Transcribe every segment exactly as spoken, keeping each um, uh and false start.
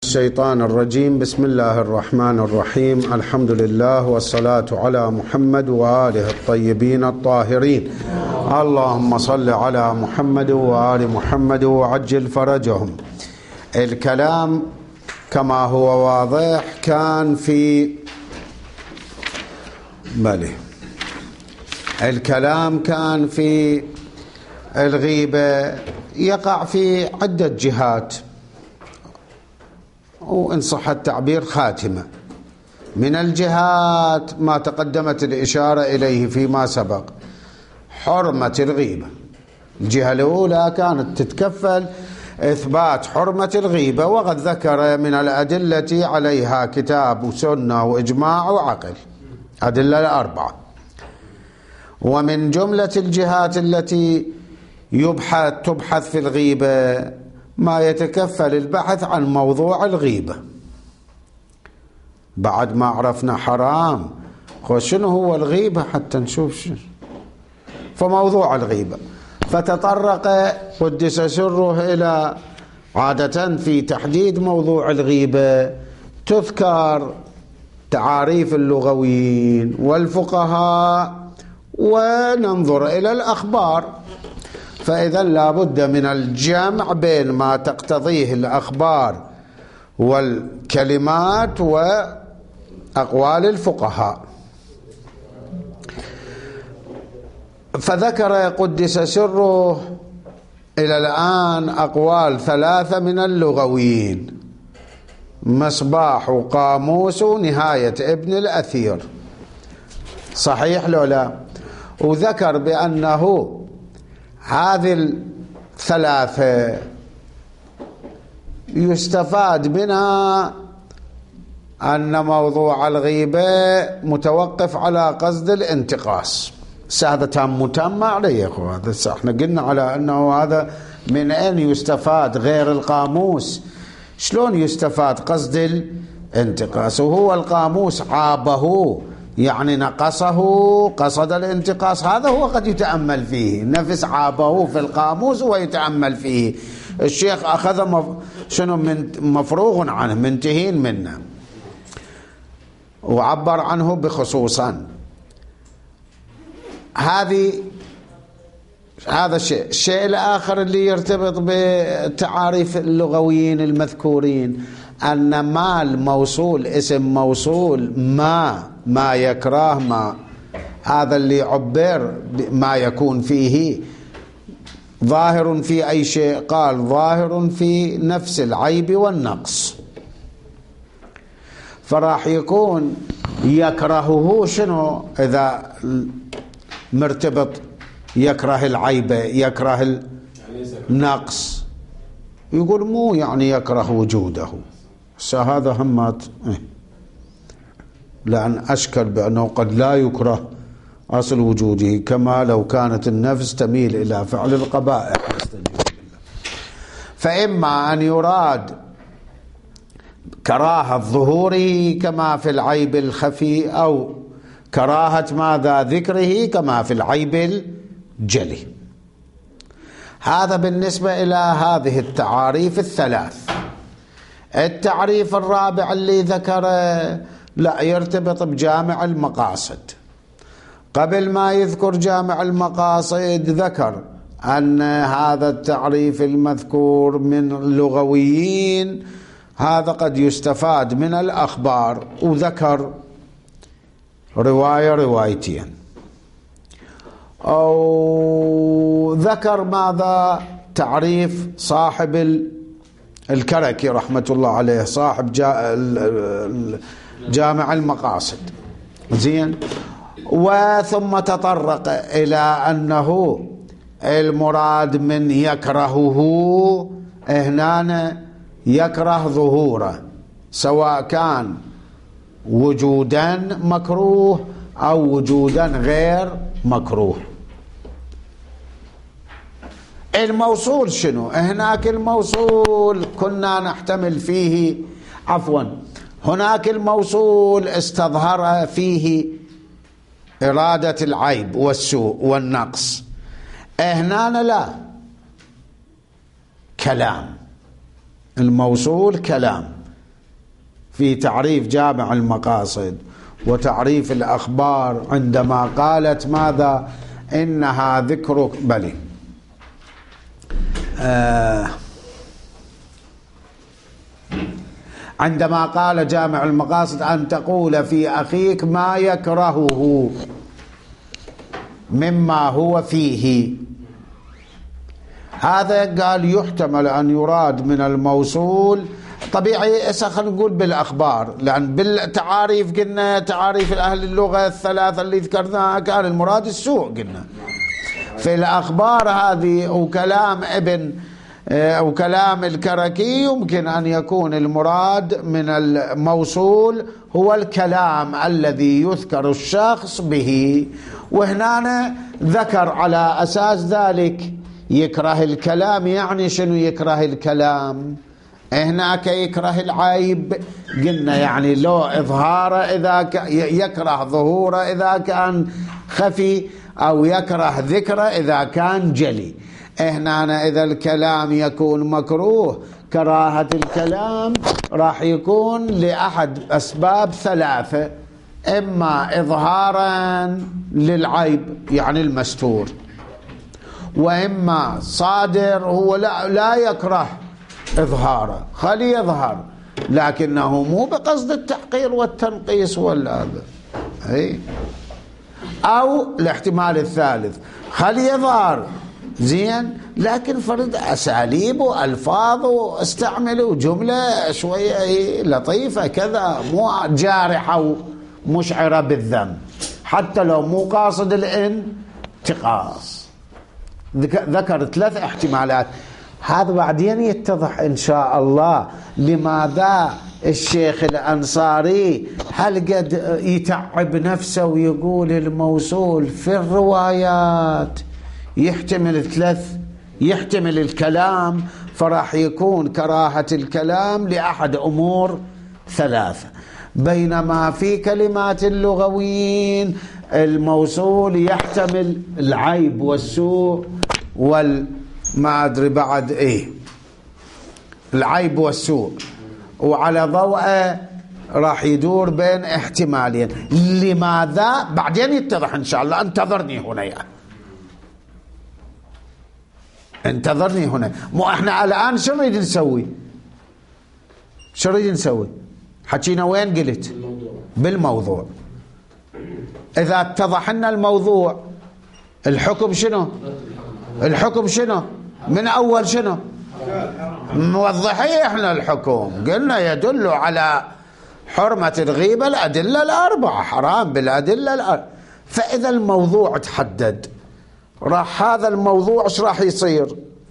الشيطان الرجيم. بسم الله الرحمن الرحيم. الحمد لله والصلاة على محمد وآله الطيبين الطاهرين. اللهم صل على محمد وآل محمد وعجل فرجهم. الكلام كما هو واضح كان في بله الكلام كان في الغيبة يقع في عدة جهات، وإن صح التعبير خاتمة. من الجهات ما تقدمت الإشارة إليه فيما سبق، حرمة الغيبة. الجهة الأولى كانت تتكفل إثبات حرمة الغيبة، وقد ذكر من الأدلة عليها كتاب وسنة وإجماع وعقل، أدلة الأربعة. ومن جملة الجهات التي يبحث تبحث في الغيبة ما يتكفل البحث عن موضوع الغيبة. بعد ما عرفنا حرام، شنو هو الغيبة حتى نشوف شنو فموضوع الغيبة. فتطرق قدس سره إلى عادة في تحديد موضوع الغيبة تذكر تعاريف اللغويين والفقهاء، وننظر إلى الأخبار. فإذا لا بد من الجمع بين ما تقتضيه الأخبار والكلمات وأقوال الفقهاء. فذكر قدس سره إلى الآن أقوال ثلاثة من اللغويين: مصباح وقاموس ونهاية ابن الأثير. صحيح لو لا؟ وذكر بأنه هذه الثلاثة يستفاد منها أن موضوع الغيبة متوقف على قصد الانتقاص. هذا تام متم عليه يا أخوة. هذا احنا قلنا على أنه هذا من أين يستفاد غير القاموس. شلون يستفاد قصد الانتقاص؟ وهو القاموس عابه يعني نقصه، قصد الانتقاص. هذا هو قد يتأمل فيه، نفس عابه في القاموس ويتأمل فيه. الشيخ أخذ مف... شنو من مفروغ عنه، منتهين منه، وعبر عنه بخصوصا. هذه هذا الشيء. الشيء الآخر اللي يرتبط بتعاريف اللغويين المذكورين أن ما الموصول اسم موصول ما ما يكره ما، هذا اللي عبر ما يكون فيه ظاهر في أي شيء، قال ظاهر في نفس العيب والنقص. فراح يكون يكرهه شنو إذا مرتبط، يكره العيب يكره النقص، يقول مو يعني يكره وجوده. هذا همات إيه؟ لأن أشكل بأنه قد لا يكره أصل وجوده، كما لو كانت النفس تميل إلى فعل القبائح. فإما أن يراد كراهة ظهوره كما في العيب الخفي، أو كراهة ماذا ذكره كما في العيب الجلي. هذا بالنسبة إلى هذه التعاريف الثلاث. التعريف الرابع اللي ذكره لا يرتبط بجامع المقاصد. قبل ما يذكر جامع المقاصد ذكر أن هذا التعريف المذكور من اللغويين هذا قد يستفاد من الأخبار، وذكر رواية روايتين، أو ذكر ماذا تعريف صاحب الكركي رحمة الله عليه، صاحب جامع المقاصد. زين. وثم تطرق إلى أنه المراد من يكرهه هنا يكره ظهوره، سواء كان وجودا مكروه أو وجودا غير مكروه. الموصول شنو؟ هناك الموصول كنا نحتمل فيه، عفوا هناك الموصول استظهر فيه إرادة العيب والسوء والنقص. هنا لا، كلام الموصول كلام في تعريف جامع المقاصد وتعريف الأخبار عندما قالت ماذا؟ إنها ذكر بلي آه عندما قال جامع المقاصد أن تقول في أخيك ما يكرهه مما هو فيه، هذا قال يحتمل أن يراد من الموصول طبيعي. خلينا نقول بالأخبار، لأن بالتعاريف قلنا تعاريف أهل اللغة الثلاثة اللي ذكرناها كان المراد السوء قلنا. في الأخبار هذه وكلام ابن أو كلام الكركي يمكن أن يكون المراد من الموصول هو الكلام الذي يذكر الشخص به، وهنا ذكر على أساس ذلك يكره الكلام. يعني شنو يكره الكلام؟ هناك يكره العيب قلنا يعني لو إظهاره إذا ك... يكره ظهوره إذا كان خفي، أو يكره ذكره إذا كان جلي. هنا إذا الكلام يكون مكروه، كراهة الكلام راح يكون لأحد أسباب ثلاثة: إما إظهارا للعيب يعني المستور، وإما صادر هو لا, لا يكره إظهاره، خلي يظهر لكنه مو بقصد التحقير والتنقيص ولا هذا، أي. أو الاحتمال الثالث خلي يظهر زين لكن فرد أساليب وألفاظ واستعملوا جملة شوية لطيفة كذا، مو جارحة ومشعرة بالذنب، حتى لو مو قاصد الانتقاص. ذكر ثلاث احتمالات. هذا بعدين يتضح إن شاء الله لماذا الشيخ الأنصاري هل قد يتعب نفسه ويقول الموصول في الروايات يحتمل ثلاث، يحتمل الكلام، فراح يكون كراهة الكلام لأحد أمور ثلاثة، بينما في كلمات اللغويين الموصول يحتمل العيب والسوء وال ما أدري بعد إيه العيب والسوء، وعلى ضوءه راح يدور بين احتمالين. لماذا؟ بعدين يتضح إن شاء الله. انتظرني هنا يعني. انتظرني هنا. مو احنا الآن شو نريد نسوي؟ شو نريد نسوي؟ حكينا وين قلت؟ بالموضوع. إذا اتضح لنا الموضوع الحكم شنو؟ الحكم شنو؟ من أول شنو؟ موضحين احنا الحكم قلنا يدل على حرمة الغيبة الأدلة الأربعة، حرام بالأدلة الأربعة. فإذا الموضوع تحدد راح هذا الموضوع ايش راح يصير؟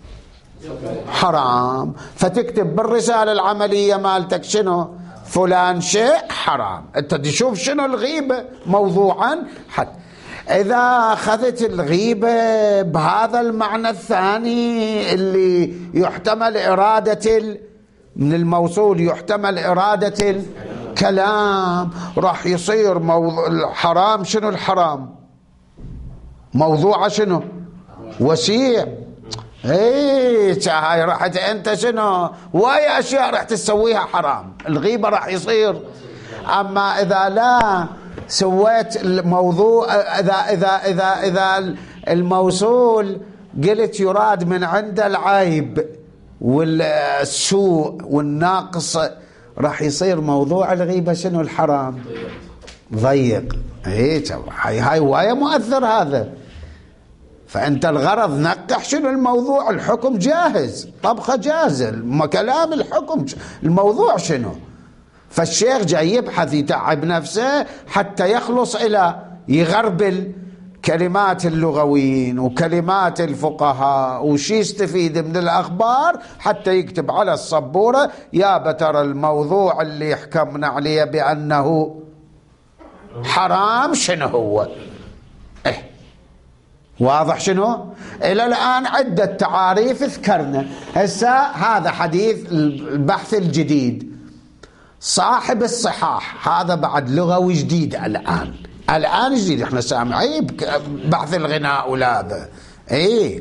حرام. فتكتب بالرسالة العملية مالتك شنو؟ فلان شيء حرام. انت تشوف شنو الغيبة موضوعا. حتى إذا أخذت الغيبة بهذا المعنى الثاني اللي يحتمل إرادة ال... من الموصول يحتمل إرادة الكلام، راح يصير موضوع الحرام. شنو الحرام؟ موضوع شنو؟ وسيع. ايه هاي راحت انت شنو واي اشياء راح تسويها حرام، الغيبة راح يصير. اما اذا لا سويت الموضوع، اذا اذا اذا اذا الموصول قلت يراد من عند العيب والسوء والناقص، راح يصير موضوع الغيبة شنو؟ الحرام. ضيق. ايه هاي هاي هوايه مؤثر هذا. فأنت الغرض نقح شنو الموضوع، الحكم جاهز، طبخة جاهزة، كلام الحكم الموضوع شنو. فالشيخ جاي يبحث يتعب نفسه حتى يخلص إلى يغربل كلمات اللغويين وكلمات الفقهاء وش يستفيد من الأخبار حتى يكتب على الصبورة يا بتر الموضوع اللي حكمنا عليه بأنه حرام شنو هو. إيه واضح شنو؟ إلى الآن عدة تعاريف ذكرنا. هسه هذا حديث البحث الجديد صاحب الصحاح، هذا بعد لغوي جديد الآن الآن جديد. احنا سامعين بحث الغناء ولا هذا. ايه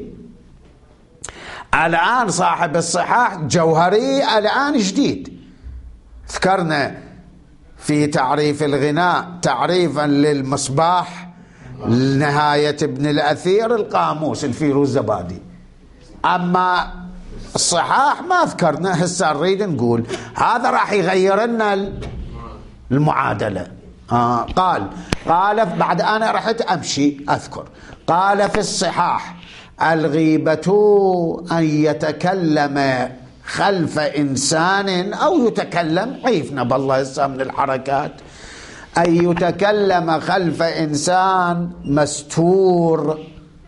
الآن صاحب الصحاح جوهري الآن جديد. ذكرنا في تعريف الغناء تعريفا للمصباح نهاية ابن الأثير القاموس الفيروزبادي. أما الصحاح ما ذكرنا، هسه نريد نقول هذا راح يغير لنا المعادلة. آه قال قال بعد أنا رحت أمشي أذكر قال في الصحاح: الغيبة أن يتكلم خلف إنسان أو يتكلم، عيفنا بالله هسه من الحركات، أن يتكلم خلف إنسان مستور.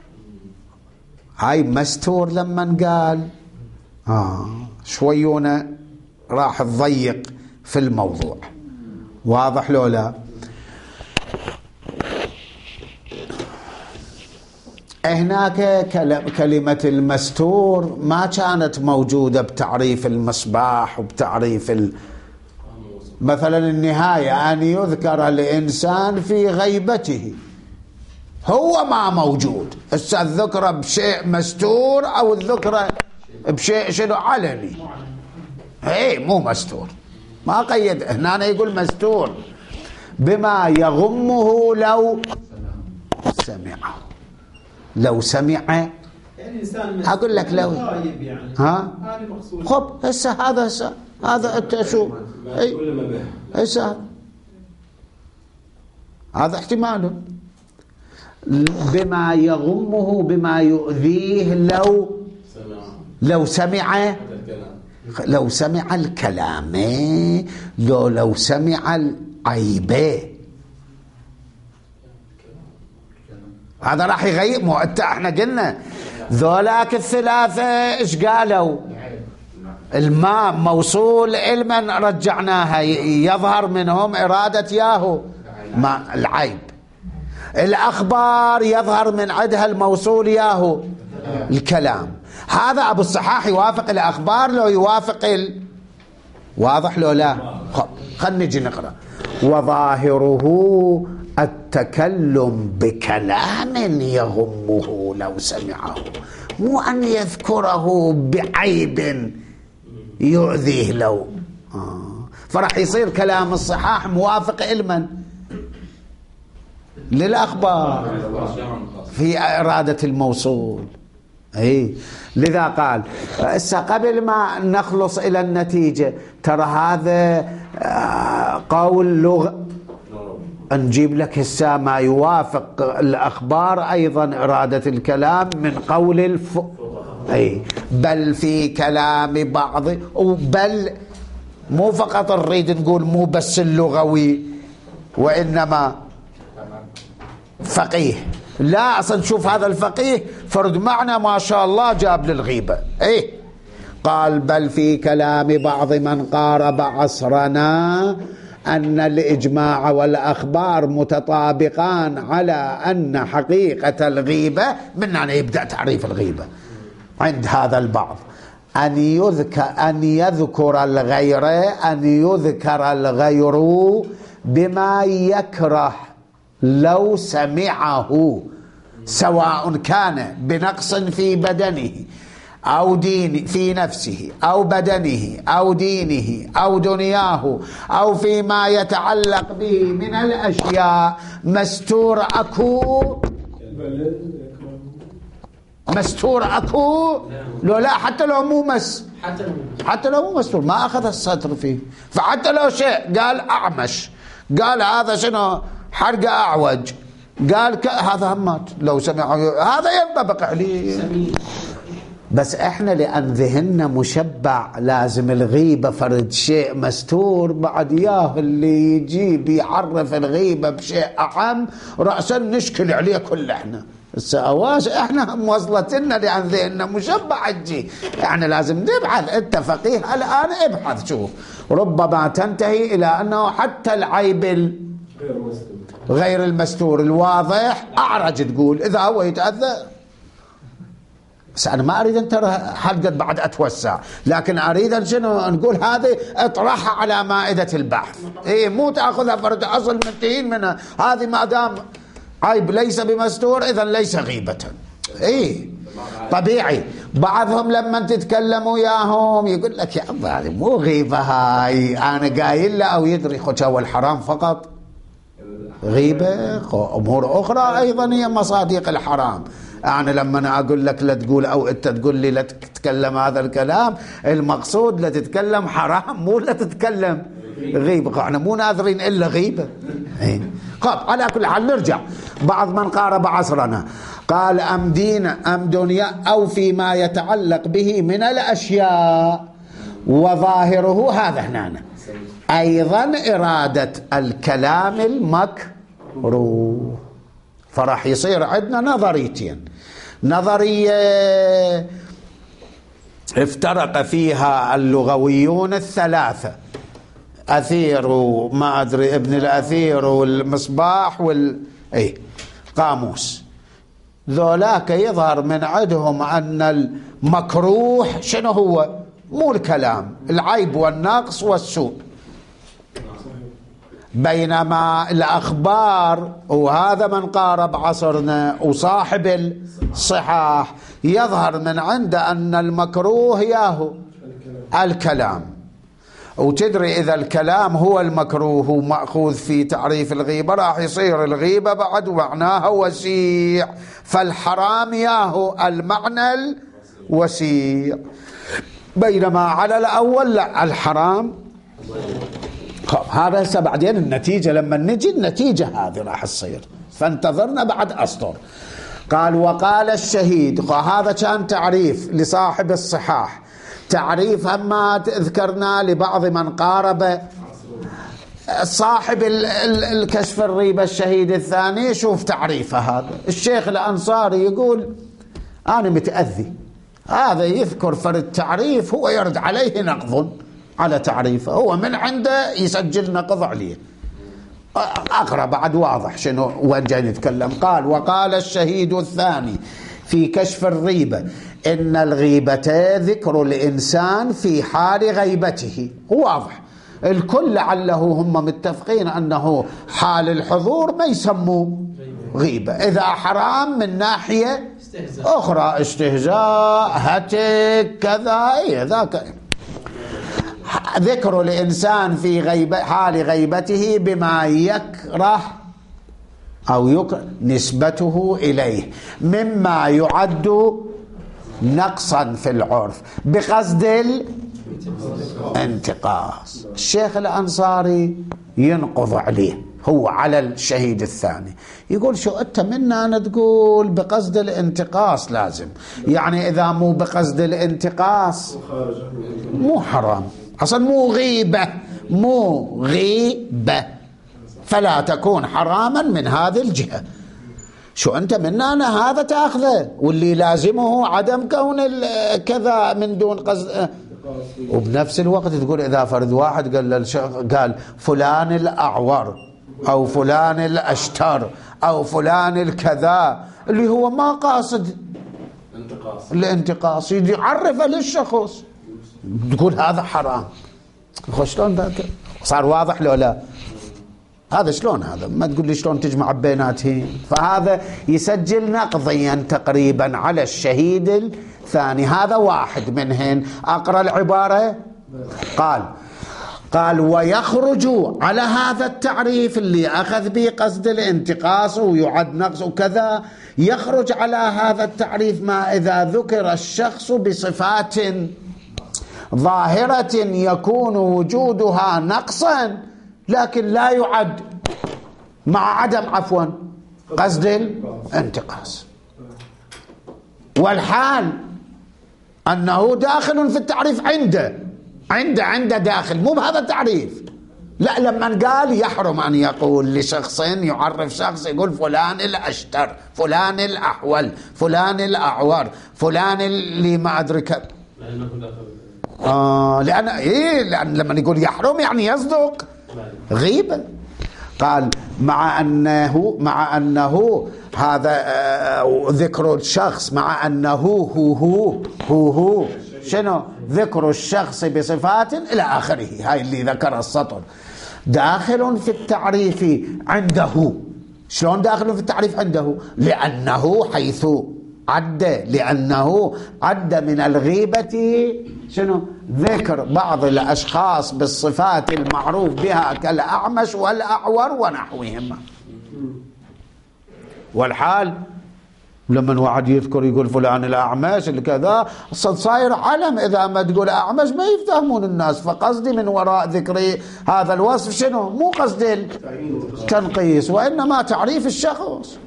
هاي مستور لما قال آه شويونه راح تضيق في الموضوع. واضح لو لا؟ هناك كلمة المستور ما كانت موجودة بتعريف المصباح وبتعريف ال... مثلا النهاية أن يذكر الإنسان في غيبته، هو ما موجود. هسه الذكر بشيء مستور أو الذكر بشيء شنو علني، اي مو مستور، ما قيد هنا يقول مستور بما يغمه لو سمعه. لو سمع يعني إنسان أقول لك لو يعني. ها خب هسه هذا هسه هذا أنت شو أي هسه هذا احتمال بما يغمه بما يؤذيه لو لو سمع لو سمع الكلام لو لو سمع العيبه، هذا راح يغير. مو انت احنا قلنا ذولاك الثلاثه ايش قالوا؟ الماء موصول علما رجعناها يظهر منهم اراده ياهو ما العيب. الاخبار يظهر من عندها الموصول ياهو الكلام. هذا ابو الصحاح يوافق الاخبار لو يوافق ال... واضح لو لا؟ خلينا نجي نقرا. وظاهره التكلم بكلام يغمه لو سمعه، مو أن يذكره بعيب يؤذيه لو آه. فرح يصير كلام الصحاح موافق علما للأخبار في إرادة الموصول. أي لذا قال هسه قبل ما نخلص إلى النتيجة ترى هذا قول لغة، نجيب لك هسه ما يوافق الأخبار أيضا إرادة الكلام من قول الف أي بل في كلام بعض، وبل مو فقط نريد نقول مو بس اللغوي وإنما فقيه، لا أصلا شوف هذا الفقيه فرد معنى ما شاء الله جاب للغيبة. إيه قال بل في كلام بعض من قارب عصرنا أن الإجماع والأخبار متطابقان على أن حقيقة الغيبة، من أن يبدأ تعريف الغيبة عند هذا البعض أن يذكر أن يذكر الغير أن يذكر الغير بما يكره لو سمعه، سواء كان بنقص في بدنه أو دين في نفسه أو بدنه أو دينه أو دنياه أو فيما يتعلق به من الأشياء مستور أكو مستور أكو لو لا، حتى لو مو مس حتى لو مو مستور ما أخذ السطر فيه. فحتى لو شيء قال أعمش، قال هذا شنو حرقة أعوج، قال هذا همات لو سمعوا هذا ينطبق عليه. بس احنا لأن ذهننا مشبع لازم الغيبة فرد شيء مستور، بعد ياه اللي يجيب يعرف الغيبة بشيء أعم رأسا نشكل عليه كل احنا السأواش احنا موصلتنا لأن ذهننا مشبع تجي. يعني لازم نبحث، انت فقيه الآن ابحث شوف، ربما تنتهي إلى أنه حتى العيب غير المستور الواضح أعرج تقول إذا هو يتأذى. بس أنا ما أريد أن ترى حلقة بعد أتوسع، لكن أريد أن شنو نقول هذه اطرحها على مائدة البحث. إيه مو تأخذها فرد أصل منتهين منها، هذه ما دام عيب ليس بمستور إذن ليس غيبة. إيه طبيعي. بعضهم لما تتكلم وياهم يقول لك يا أبا مو غيبة هاي، أنا قايل له أو يدري خشوا الحرام فقط غيبة، أمور أخرى أيضا هي مصادق الحرام. أنا لما أقول لك لا تقول أو أنت تقول لي لا تتكلم هذا الكلام، المقصود لا تتكلم حرام مو لا تتكلم غيبة، احنا مو ناظرين إلا غيبة. طب على كل حال نرجع. بعض من قارب عصرنا قال أم دين أم دنيا أو فيما يتعلق به من الأشياء وظاهره هذا هنا أيضا إرادة الكلام المكروه. فراح يصير عندنا نظريتين. نظرية افترق فيها اللغويون الثلاثة، أثير وما أدري ابن الأثير والمصباح وال ايه قاموس، ذولاك يظهر من عندهم أن المكروه شنو هو؟ مو الكلام، العيب والنقص والسوء. بينما الأخبار وهذا من قارب عصرنا وصاحب الصحاح يظهر من عنده أن المكروه ياهو الكلام. وتدري إذا الكلام هو المكروه مأخوذ في تعريف الغيبة راح يصير الغيبة بعد معناها وسيع، فالحرام ياهو المعنى الوسيع، بينما على الأول لا، الحرام. هذا هسه بعدين النتيجة لما نجي النتيجة هذه راح تصير، فانتظرنا بعد أسطر. قال وقال الشهيد، هذا كان تعريف لصاحب الصحاح، تعريف أما ذكرنا لبعض من قارب صاحب الكشف الريبة الشهيد الثاني. شوف تعريفه هذا الشيخ الأنصاري يقول أنا متأذي، هذا يذكر فرد تعريف هو يرد عليه نقض على تعريفه، هو من عنده يسجل نقض عليه. أقرأ بعد واضح شنو وين جاي نتكلم. قال وقال الشهيد الثاني في كشف الريبة إن الغيبة ذكر الإنسان في حال غيبته. واضح الكل لعله هم متفقين أنه حال الحضور ما يسموه غيبة، إذا حرام من ناحية أخرى استهزاء هتك كذا إيه ذاك. ذكر الإنسان في غيبة حال غيبته بما يكره أو يكره نسبته إليه مما يعد نقصا في العرف بقصد الانتقاص. الشيخ الأنصاري ينقض عليه هو على الشهيد الثاني، يقول شو أنت منا أنا تقول بقصد الانتقاص لازم، يعني إذا مو بقصد الانتقاص مو حرام أصلا، مو غيبة، مو غيبة، فلا تكون حراما من هذه الجهة. شو أنت منا أنا هذا تأخذه، واللي لازمه عدم كون كذا من دون قصد. وبنفس الوقت تقول إذا فرد واحد قال قال فلان الأعور أو فلان الأشتر أو فلان الكذا اللي هو ما قاصد الانتقاص، يعرفه للشخص تقول هذا حرام. شلون ذاك صار واضح لو لا؟ هذا شلون هذا ما تقول لي شلون تجمع بيناتهم. فهذا يسجل نقضيا تقريبا على الشهيد الثاني. هذا واحد منهن. أقرأ العبارة. قال قال ويخرج على هذا التعريف اللي أخذ به قصد الانتقاص ويعد نقص وكذا، يخرج على هذا التعريف ما إذا ذكر الشخص بصفات ظاهرة يكون وجودها نقصا لكن لا يعد مع عدم عفوا قصد الانتقاص، والحال أنه داخل في التعريف عنده عنده عنده داخل مو بهذا التعريف. لا، لما قال يحرم أن يقول لشخص يعرف شخص يقول فلان الأشتر فلان الأحول فلان الأعور فلان اللي ما أدرك آه لأن إيه لأن لما يقول يحرم يعني يصدق غيبة. قال مع أنه مع أنه هذا آه ذكر الشخص مع أنه هو هو هو هو شنو ذكر الشخص بصفات إلى آخره، هاي اللي ذكر السطر داخل في التعريف عنده. شلون داخل في التعريف عنده؟ لأنه حيث عد لأنه عد من الغيبة شنو؟ ذكر بعض الأشخاص بالصفات المعروف بها كالأعمش والأعور ونحوهما. والحال لما واحد يذكر يقول فلان الأعمش اللي كذا صاير علم، إذا ما تقول أعمش ما يفتهمون الناس. فقصدي من وراء ذكر هذا الوصف شنو؟ مو قصد التنقيس وإنما تعريف الشخص.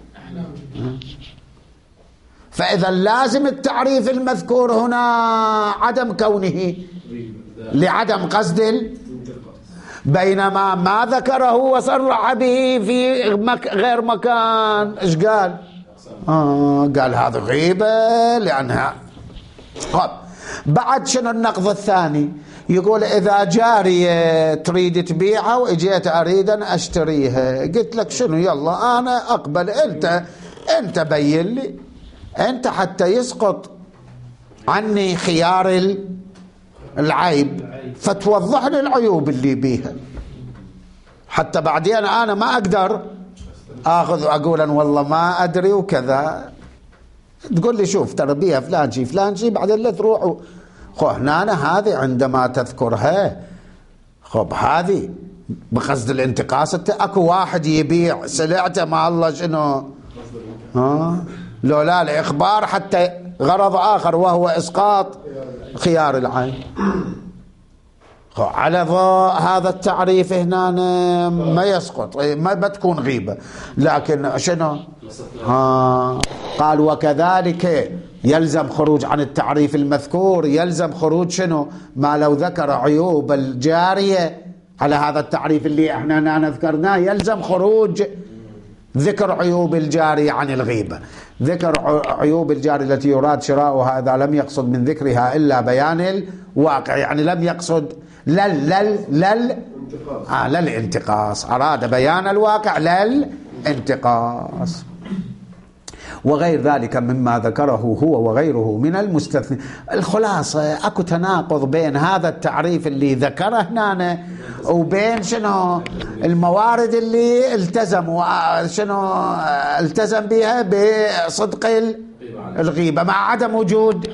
فإذا لازم التعريف المذكور هنا عدم كونه لعدم قصد، بينما ما ذكره وصرح به في مك غير مكان ايش قال؟ آه قال هذا غيبة لأنها. طب بعد شنو النقض الثاني؟ يقول إذا جارية تريد تبيعها وإجيت أريد أن أشتريها، قلت لك شنو يلا أنا أقبل، أنت أنت بين لي أنت حتى يسقط عني خيار العيب فتوضح لي العيوب اللي بيها، حتى بعدين أنا ما أقدر أخذ وأقول أن والله ما أدري وكذا. تقول لي شوف ترى بيها فلان شي فلان شي، بعدين لا تروح خو هنا أنا هذه عندما تذكرها خب هذه بقصد الانتقاص. أكو واحد يبيع سلعته مع الله شنو ها لولا الإخبار حتى غرض آخر وهو إسقاط خيار العين. على ضوء هذا التعريف هنا ما يسقط، ما بتكون غيبة. لكن شنو ها قال وكذلك يلزم خروج عن التعريف المذكور، يلزم خروج شنو ما لو ذكر عيوب الجارية على هذا التعريف اللي احنا نذكرناه، يلزم خروج ذكر عيوب الجارية عن الغيبة. ذكر عيوب الجارية التي يراد شراؤها إذا لم يقصد من ذكرها إلا بيان الواقع، يعني لم يقصد لل لل لل آه للانتقاص، أراد بيان الواقع للانتقاص. وغير ذلك مما ذكره هو وغيره من المستثنى. الخلاصة أكو تناقض بين هذا التعريف اللي ذكره هنا وبين شنو الموارد اللي التزموا شنو التزم بها بصدق الغيبة مع عدم وجود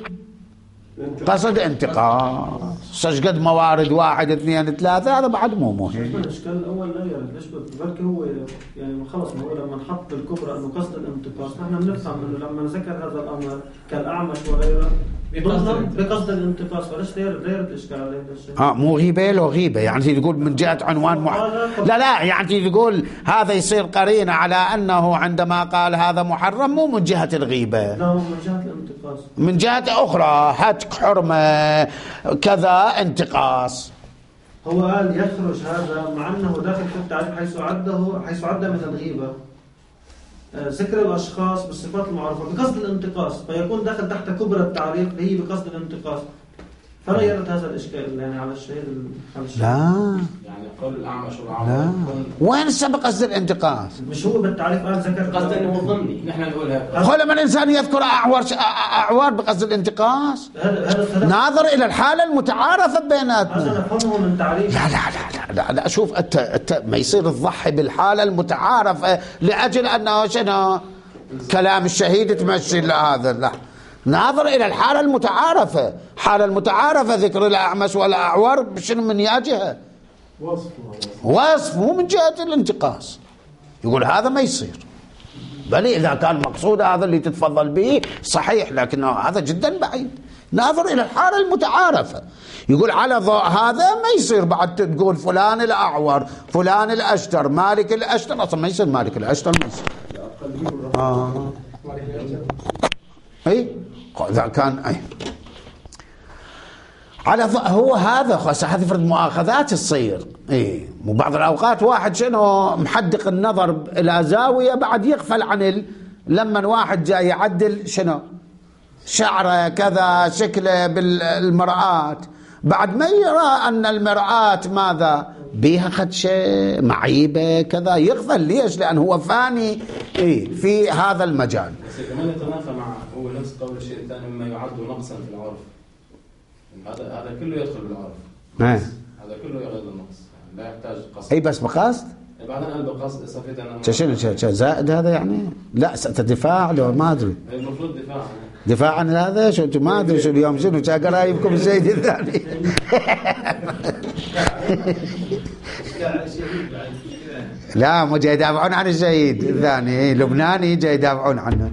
قصد انتقاص. قد موارد واحد اثنين ثلاثة هذا بعد مو مهم. الاشكال الاول لا يرد ليش بلكي هو يعني خلص ما هو لما نحط الكبرى انه قصد الانتقاص نحن بنفهم انه لما ذكر هذا الامر كالاعمش وغيره بقصد الانتقاص، فليش لا يرد لا يرد الاشكال على هذا الشيء. اه مو غيبه لو غيبه يعني تقول من جهه عنوان محرم. لا لا يعني تقول هذا يصير قرينه على انه عندما قال هذا محرم مو من جهه الغيبه، لا من جهه الانتقاص، من جهه اخرى هتك حرمه كذا انتقاص. هو قال يخرج هذا مع انه داخل في التعريف حيث عده حيث عد من الغيبه ذكر الاشخاص بالصفات المعروفه بقصد الانتقاص، فيكون داخل تحت كبرى التعريف هي بقصد الانتقاص. فلا يرد هذا الاشكال يعني على الشهيد لا يعني قول الاعمش والاعور وين سبق قصد الانتقاص؟ مش هو بالتعريف قال ذكر قصد انه ضمني نحن نقول هذا. هو لما الانسان يذكر اعور اعوار بقصد الانتقاص ناظر الى الحاله المتعارفه بيناتنا. هذا نفهمه من تعريف. لا لا لا لا, لا شوف انت ما يصير تضحي بالحاله المتعارفه لاجل انه شنو كلام الشهيد تمشي هذا. لا ناظر إلى الحالة المتعارفة. حالة المتعارفة ذكر الأعمش والأعور شنو من جهة وصف وصف مو من جهة الانتقاص. يقول هذا ما يصير، بل إذا كان مقصود هذا اللي تتفضل به صحيح، لكن هذا جدا بعيد. ناظر إلى الحالة المتعارفة. يقول على ضوء هذا ما يصير بعد تقول فلان الأعور فلان الأشتر مالك الأشتر، أصلا ما يصير مالك الأشتر ما يصير. آه. أي إذا كان أي على هو هذا خاص هذه فرد مؤاخذات تصير. اي مو بعض الاوقات واحد شنو محدق النظر الى زاويه بعد يغفل عن ال... لما واحد جاي يعدل شنو شعره كذا شكله بالمرآة بعد ما يرى ان المرآة ماذا بيها خدشه معيبه كذا يغفل. ليش؟ لان هو فاني اي في هذا المجال. بس كمان يتنافى مع هو نفس قول الشيء الثاني مما يعد نقصا في العرف. هذا هذا كله يدخل بالعرف. نعم هذا كله يغير النقص يعني لا يحتاج قصد. اي بس بقصد بعدين قال بقصد صفيت انا شنو زائد هذا يعني؟ لا دفاع لو ما ادري المفروض دفاع دفاع عن هذا شو انتم ما ادري شو اليوم شنو قرايبكم الزيد الثاني. لا مو جاي يدافعون عن الشهيد الثاني لبناني جاي يدافعون عنه.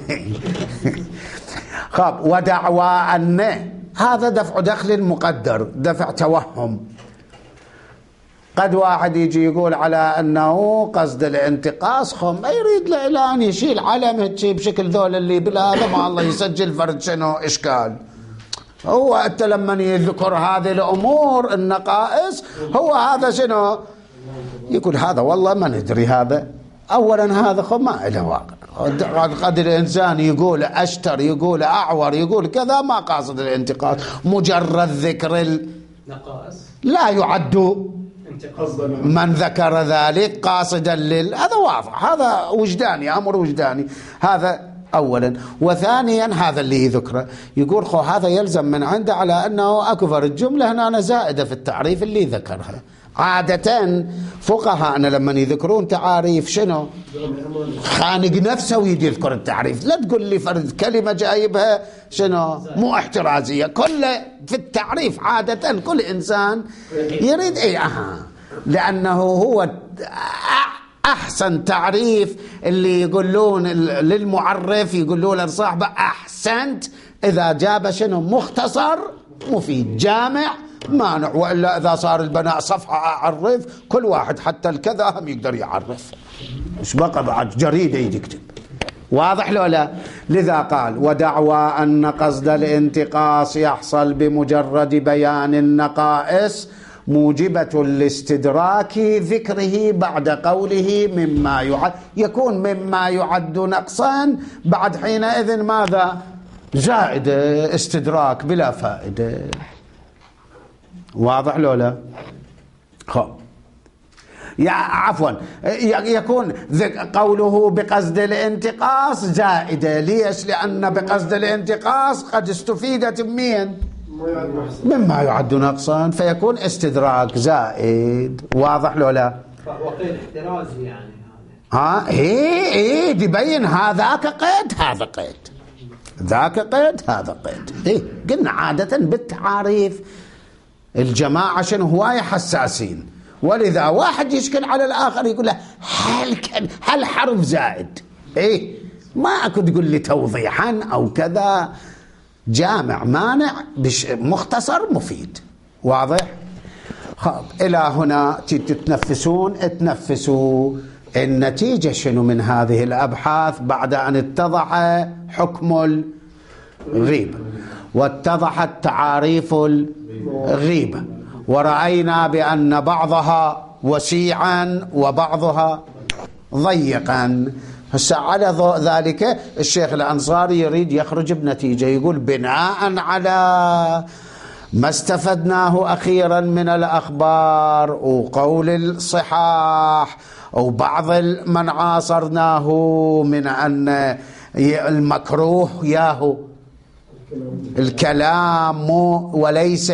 خاب ودعوى أن هذا دفع دخل مقدر دفع توهم. قد واحد يجي يقول على أنه قصد الانتقاص خم ما يريد له إلا أن يشيل علم هتشي بشكل ذول اللي بلا ما الله يسجل فرد شنو إشكال. هو أنت لما يذكر هذه الأمور النقائص هو هذا شنو يقول هذا والله ما ندري هذا. أولا هذا خم ما له واقع. قد الإنسان يقول أشتر يقول أعور يقول كذا ما قاصد الانتقاص مجرد ذكر النقائص لا يعد من ذكر ذلك قاصدا لل هذا واضح هذا وجداني أمر وجداني هذا أولا. وثانيا هذا اللي يذكره يقول خو هذا يلزم من عنده على أنه أكبر الجملة هنا زائدة في التعريف اللي ذكرها. عادة فقهاءنا لما يذكرون تعاريف شنو خانق نفسه ويجي يذكر التعريف. لا تقول لي فرد كلمة جايبها شنو مو احترازية كل في التعريف. عادة كل إنسان يريد اي اها لأنه هو أحسن تعريف اللي يقولون للمعرف يقولون لصاحبه أحسنت إذا جاب شنو مختصر مفيد جامع مانع. وإلا إذا صار البناء صفحة أعرف كل واحد حتى الكذا هم يقدر يعرف مش بقى بعد جريدة يكتب واضح لو لا. لذا قال ودعوى أن قصد الانتقاص يحصل بمجرد بيان النقائص موجبة لاستدراك ذكره بعد قوله مما يعد يكون مما يعد نقصا بعد حينئذ ماذا زائد استدراك بلا فائدة. واضح لو لا. خب يا عفوا يكون قوله بقصد الانتقاص زائدة. ليش؟ لأن بقصد الانتقاص قد استفيدت مين مما يعد نقصا فيكون استدراك زائد. واضح لو لا. وقيد احترازي يعني ها ايه ايه يبين هذاك قيد هذا قيد ذاك قيد هذا قيد. ايه قلنا عادة بالتعاريف الجماعة شنو هواية حساسين ولذا واحد يشكل على الآخر يقول له هل كان هل حرف زائد ايه ما اكو تقول لي توضيحا او كذا جامع مانع مختصر مفيد. واضح. خب إلى هنا تتنفسون تنفسوا النتيجة شنو من هذه الأبحاث بعد أن اتضح حكم الغيبة واتضحت تعاريف الغيبة ورأينا بأن بعضها وسيعا وبعضها ضيقا. هسه على ذلك الشيخ الأنصاري يريد يخرج بنتيجة يقول بناء على ما استفدناه أخيرا من الأخبار وقول الصحاح وبعض من عاصرناه من أن المكروه ياهو الكلام وليس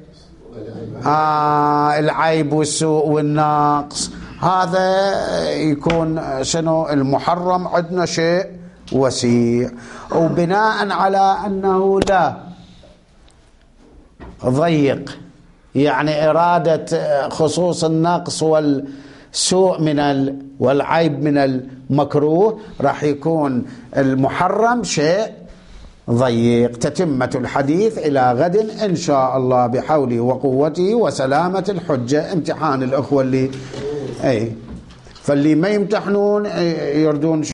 آه العيب والسوء والنقص هذا يكون شنو المحرم عندنا شيء وسيع. وبناء على أنه لا ضيق يعني إرادة خصوص النقص والسوء من ال والعيب من المكروه راح يكون المحرم شيء ضيق. تتمة الحديث إلى غد إن شاء الله بحوله وقوته وسلامة الحجة. امتحان الأخوة اللي أي فاللي ما يمتحنون يردون